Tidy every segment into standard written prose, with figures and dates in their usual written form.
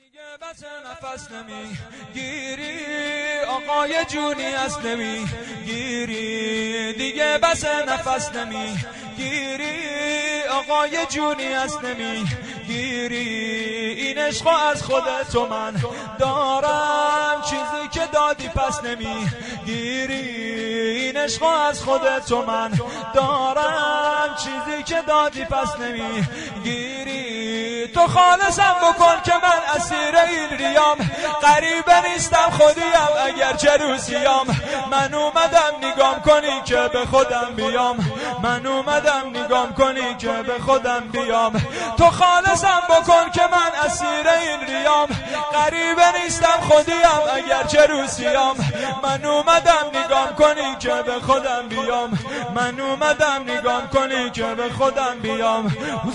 دیگه بس نفس نمیگیری آقای جونی است نمیگیری دیگه بس نفس نمیگیری آقای جونی است نمیگیری این عشقو از خودت من دارم چیزی که دادی پس نمیگیری این عشقو از خودت من دارم چیزی که دادی پس نمیگیری تو خالصم بکن که من اسیر این ریام غریبه نیستم خودیم اگرچه روسیام من اومدم نگام کنی که به خودم بیام من اومدم نگام کنی که به خودم بیام تو خالصم بکن که من اسیر این ریام غریبه نیستم خودیم اگرچه روسیام من اومدم نگام کنی که به خودم بیام من اومدم نگام کنی که به خودم بیام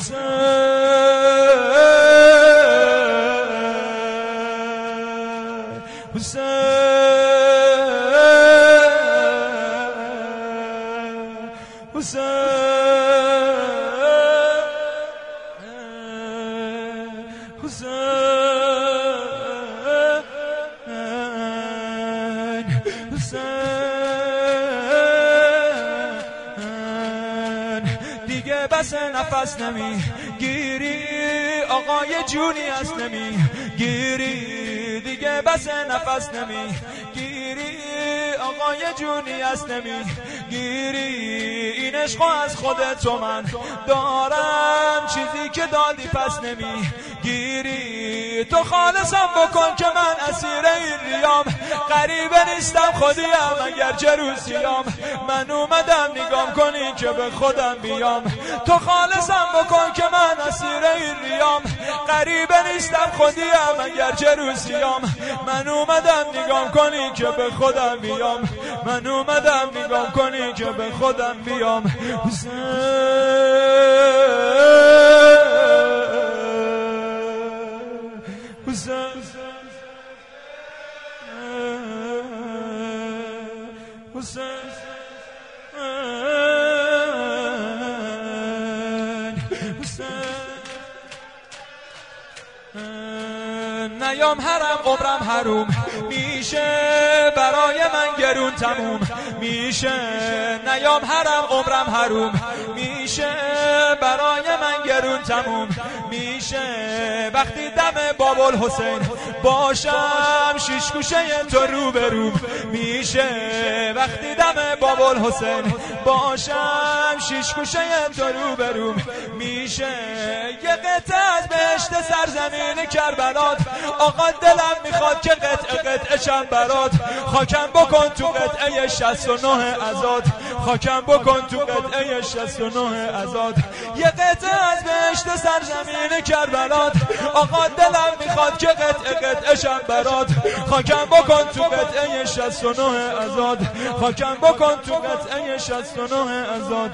دیگه بس نفس نمیگیری آقای جونی است نمیگیری دیگه بس نفس نمیگیری آقای جونی است نمیگیری این عشقو از خودت من دارم چیزی که دادی پس نمیگیری تو خالصم بکن که من اسیر این ریام غریبه نیستم خودیم اگرچه روسیام من اومدم نگام کنی که به خودم بیام تو خالصم بکن که من اسیر این ریام غریبه نیستم خودیم اگرچه روسیام من اومدم نگام کنی که به خودم بیام من اومدم نگام کنی که به خودم بیام نیام حرم عمرم حروم میشه برای من گرون تموم میشه نیام حرم عمرم حروم میشه برای من گرون تموم میشه وقتی دم باب الحسین باشم شیش گوشه تو روبروم میشه وقتی دم باب الحسین باشم شیش گوشه تو روبروم میشه یه قطعه از بهشت سرزمین کربلات آقا دلم میخواد که قطعه شم برات خاکم بکن تو قطعه 69 ازاد خاکم بکن تو قطعه 69 ازاد یه قطعه از بهشت سرزمین کربلات آقا دلم میخواد که قطعه شم برات خاکم بکن تو قطعه 69 ازاد خاکم بکن تو قطعه 69 ازاد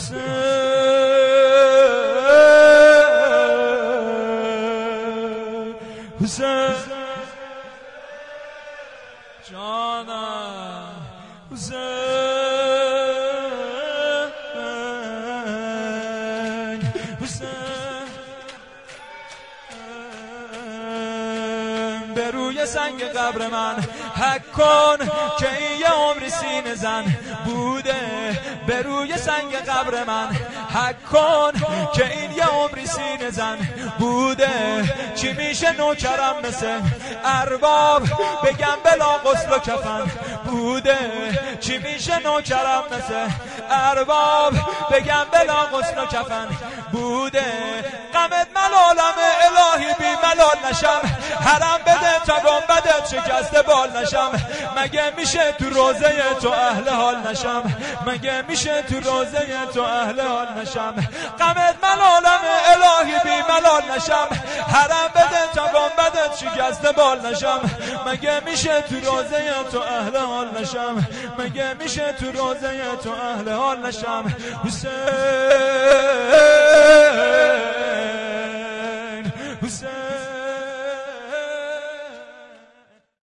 حسین جانم به روی سنگ قبر من حک کن که این یه عمری سینه زن بوده به روی سنگ قبر من حک کن که این یه عمری سینه زن بوده چی میشه نوکرم مثل ارباب بگم بلا غسل و کفن بوده چی میشه نوکرم مثل ارباب بگم بلا غسل و کفن بوده غمت ملالم الهی بی ملال نشم حرم بده تا گنبدت شکسته بال نشم مگه میشه تو روزه تو اهل حال نشم مگه میشه تو روزه تو اهل حال نشم غمت ملالم الهی بی ملال نشم حرم بده تا گنبدت شکسته بال نشم مگه میشه تو روزه تو اهل حال نشم مگه میشه تو روزه تو اهل حال نشم حسین